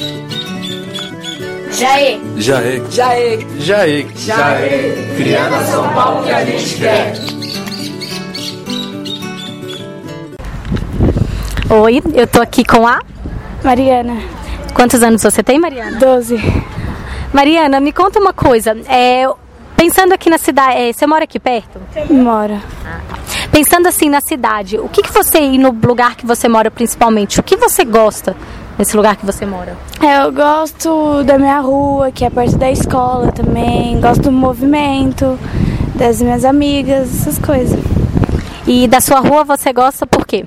Jaê, criando a São Paulo que a gente quer. Oi, eu tô aqui com a Mariana. Quantos anos você tem, Mariana? 12. Mariana, me conta uma coisa. Pensando aqui na cidade, você mora aqui perto? Moro. Pensando assim na cidade, o que você, e no lugar que você mora principalmente, o que você gosta nesse lugar que você mora? Eu gosto da minha rua, que é perto da escola também. Gosto do movimento, das minhas amigas, essas coisas. E da sua rua você gosta por quê?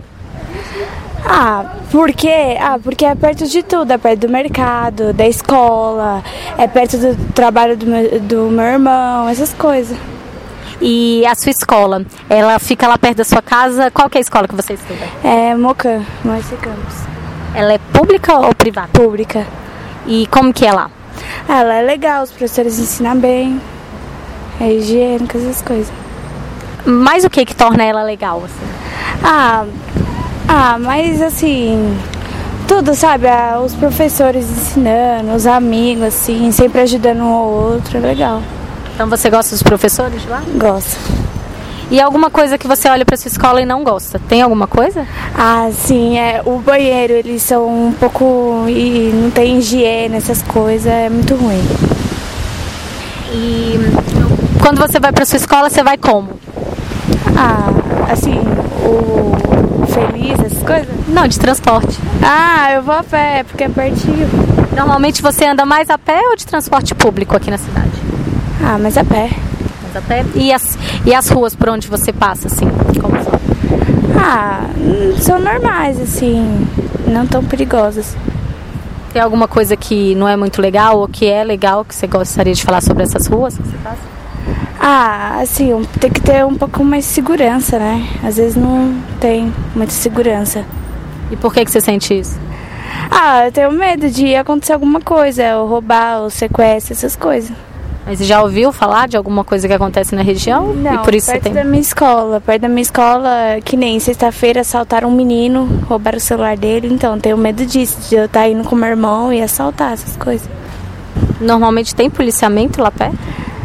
Por quê? Porque é perto de tudo, é perto do mercado, da escola, é perto do trabalho do meu irmão, essas coisas. E a sua escola, ela fica lá perto da sua casa? Qual que é a escola que você estuda? É Mocan, Moacir Campos. Ela é pública ou privada? Pública. E como que é lá? Ela é legal, os professores ensinam bem, é higiênica, essas coisas. Mas o que torna ela legal, assim? Mas assim, tudo, sabe? Os professores ensinando, os amigos, assim, sempre ajudando um ao outro, é legal. Então você gosta dos professores de lá? Gosto. E alguma coisa que você olha para sua escola e não gosta? Tem alguma coisa? Sim, o banheiro, eles são um pouco... e não tem higiene, essas coisas, é muito ruim. E quando você vai para sua escola, você vai como? Assim, o Feliz, essas coisas? Não, de transporte. Eu vou a pé, porque é pertinho. Normalmente você anda mais a pé ou de transporte público aqui na cidade? Mas a pé. Mais a pé? E as ruas por onde você passa, assim, como são? São normais, assim, não tão perigosas. Tem alguma coisa que não é muito legal ou que é legal que você gostaria de falar sobre essas ruas que você passa? Assim, tem que ter um pouco mais de segurança, né? Às vezes não tem muita segurança. E por que você sente isso? Eu tenho medo de acontecer alguma coisa, ou roubar, ou sequestro, essas coisas. Mas você já ouviu falar de alguma coisa que acontece na região? Não, e por isso perto da minha escola, que nem sexta-feira assaltaram um menino, roubaram o celular dele, então tenho medo disso, de eu estar indo com meu irmão e assaltar essas coisas. Normalmente tem policiamento lá perto?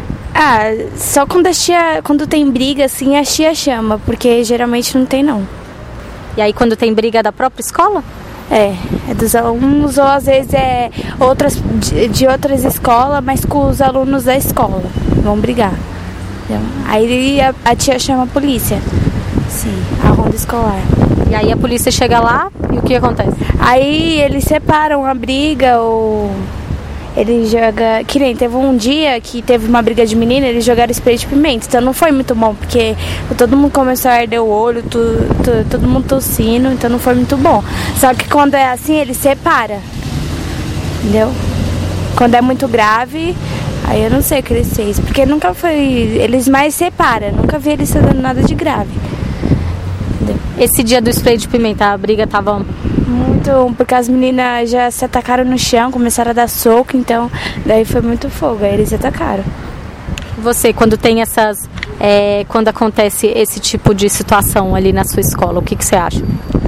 Só quando tem briga, assim, a tia chama, porque geralmente não tem, não. E aí quando tem briga da própria escola? É dos alunos, ou às vezes é de outras escolas, mas com os alunos da escola, vão brigar. Entendeu? Aí a tia chama a polícia, sim, a ronda escolar. E aí a polícia chega lá e o que acontece? Aí eles separam a briga, ou... Ele joga... Que nem teve um dia que teve uma briga de menina, eles jogaram spray de pimenta. Então não foi muito bom, porque todo mundo começou a arder o olho, todo mundo tossindo, então não foi muito bom. Só que quando é assim, ele separa. Entendeu? Quando é muito grave, aí eu não sei o que eles fez. Porque nunca foi... Eles mais separam, nunca vi eles fazendo nada de grave. Entendeu? Esse dia do spray de pimenta, a briga tava... Muito, porque as meninas já se atacaram no chão, começaram a dar soco, então daí foi muito fogo, aí eles atacaram. Você, quando tem quando acontece esse tipo de situação ali na sua escola, o que você acha?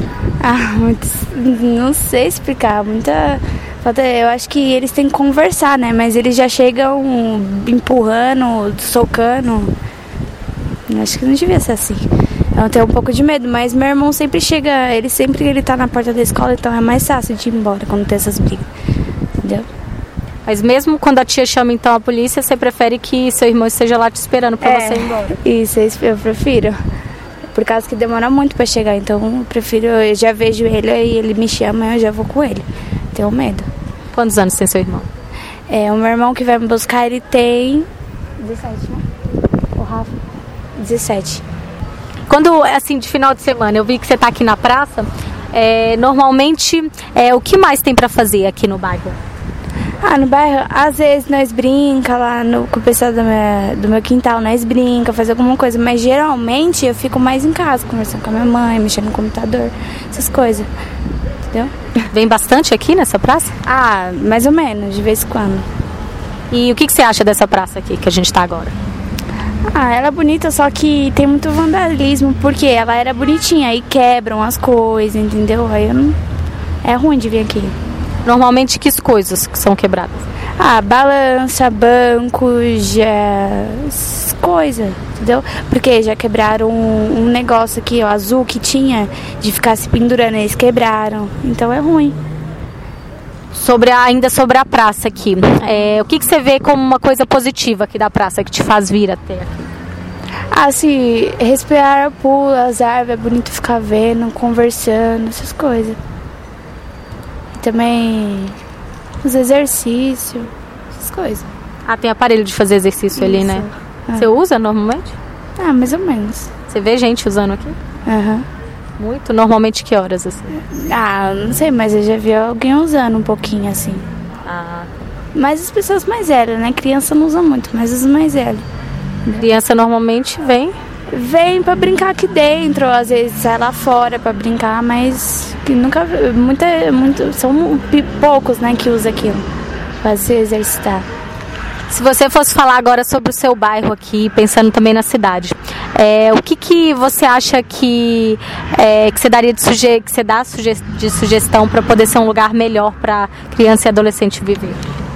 Não sei explicar, eu acho que eles têm que conversar, né, mas eles já chegam empurrando, socando, acho que não devia ser assim. Eu tenho um pouco de medo, mas meu irmão sempre chega, ele tá na porta da escola, então é mais fácil de ir embora quando tem essas brigas, entendeu? Mas mesmo quando a tia chama então a polícia, você prefere que seu irmão esteja lá te esperando pra você ir embora? Isso, eu prefiro. Por causa que demora muito pra chegar, então eu já vejo ele e ele me chama e eu já vou com ele. Tenho medo. Quantos anos tem seu irmão? O meu irmão que vai me buscar, ele tem 17, né? O Rafa, 17. Quando, assim, de final de semana, eu vi que você tá aqui na praça, normalmente, o que mais tem pra fazer aqui no bairro? No bairro, às vezes nós brinca lá com o pessoal do meu quintal, nós brinca, faz alguma coisa, mas geralmente eu fico mais em casa, conversando com a minha mãe, mexendo no computador, essas coisas, entendeu? Vem bastante aqui nessa praça? Mais ou menos, de vez em quando. E o que você acha dessa praça aqui, que a gente tá agora? Ela é bonita, só que tem muito vandalismo, porque ela era bonitinha, aí quebram as coisas, entendeu? Aí é ruim de vir aqui. Normalmente, que coisas que são quebradas? Balança, banco, coisa, entendeu? Porque já quebraram um negócio aqui, ó, azul que tinha, de ficar se pendurando, eles quebraram. Então é ruim. Ainda sobre a praça aqui, o que você vê como uma coisa positiva aqui da praça, que te faz vir até aqui? Assim, respirar, pula, as árvores, é bonito ficar vendo, conversando, essas coisas. E também os exercícios, essas coisas. Tem aparelho de fazer exercício ali, né? Você usa normalmente? Mais ou menos. Você vê gente usando aqui? Muito? Normalmente que horas, assim? Não sei, mas eu já vi alguém usando um pouquinho, assim. Mas as pessoas mais velhas, né? Criança não usa muito, mas os mais velhos. Criança normalmente Vem pra brincar aqui dentro, às vezes sai lá fora pra brincar, mas que nunca... são poucos, né, que usam aquilo pra se exercitar. Se você fosse falar agora sobre o seu bairro aqui, pensando também na cidade, o que você acha que você daria de sugestão para poder ser um lugar melhor para criança e adolescente viver?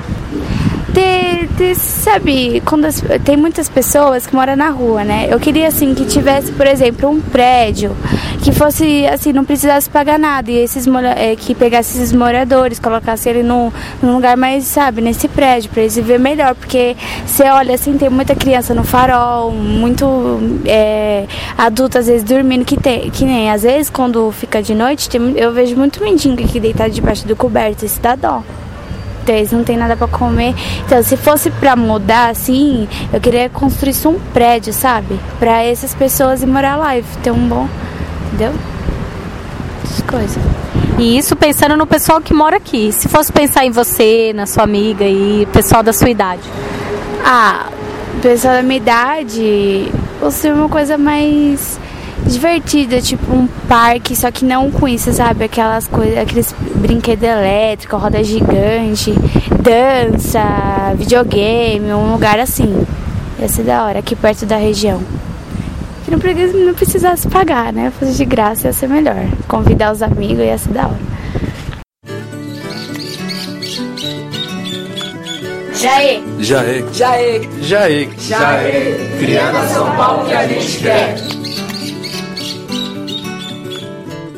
Sabe, tem muitas pessoas que moram na rua, né? Eu queria, assim, que tivesse, por exemplo, um prédio que fosse, assim, não precisasse pagar nada. E que pegasse esses moradores, colocasse ele num lugar mais, sabe, nesse prédio, pra eles viver melhor. Porque você olha, assim, tem muita criança no farol, muito adulto, às vezes, dormindo, que nem, às vezes, quando fica de noite, eu vejo muito mendigo aqui deitado debaixo do coberto, isso dá dó. Eles não tem nada pra comer. Então, se fosse pra mudar, assim, eu queria construir um prédio, sabe? Pra essas pessoas ir morar lá e ter um bom... Entendeu? Essas coisas. E isso pensando no pessoal que mora aqui. Se fosse pensar em você, na sua amiga e pessoal da sua idade? Pessoal da minha idade, fosse uma coisa mais... divertida, tipo um parque, só que não com isso, sabe? Aquelas coisas, aqueles brinquedos elétricos, roda gigante, dança, videogame, um lugar assim. Ia ser da hora, aqui perto da região. Que não precisasse pagar, né? Fosse de graça, ia ser melhor. Convidar os amigos, ia ser da hora. Já é. Criando a São Paulo que a gente quer.